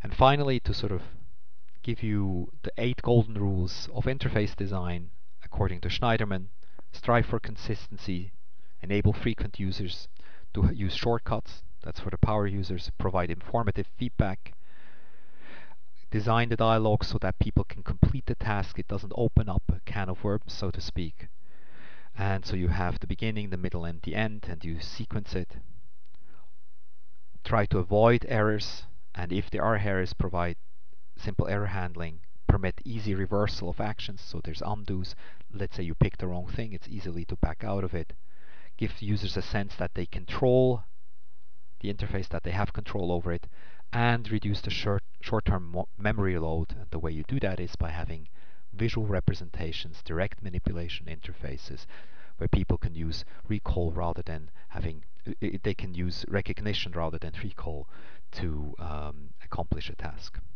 And finally, to sort of give you the 8 golden rules of interface design according to Schneiderman: strive for consistency, enable frequent users to use shortcuts, that's for the power users, provide informative feedback, design the dialogue so that people can complete the task, it doesn't open up a can of worms, so to speak. And so you have the beginning, the middle, and the end, and you sequence it. Try to avoid errors, and if there are errors, provide simple error handling. Permit easy reversal of actions, so there's undos. Let's say you pick the wrong thing, it's easily to back out of it. Give users a sense that they control the interface, that they have control over it, and reduce the short-term memory load. And the way you do that is by having visual representations, direct manipulation interfaces, where people can use recall rather than having, they can use recognition rather than recall to accomplish a task.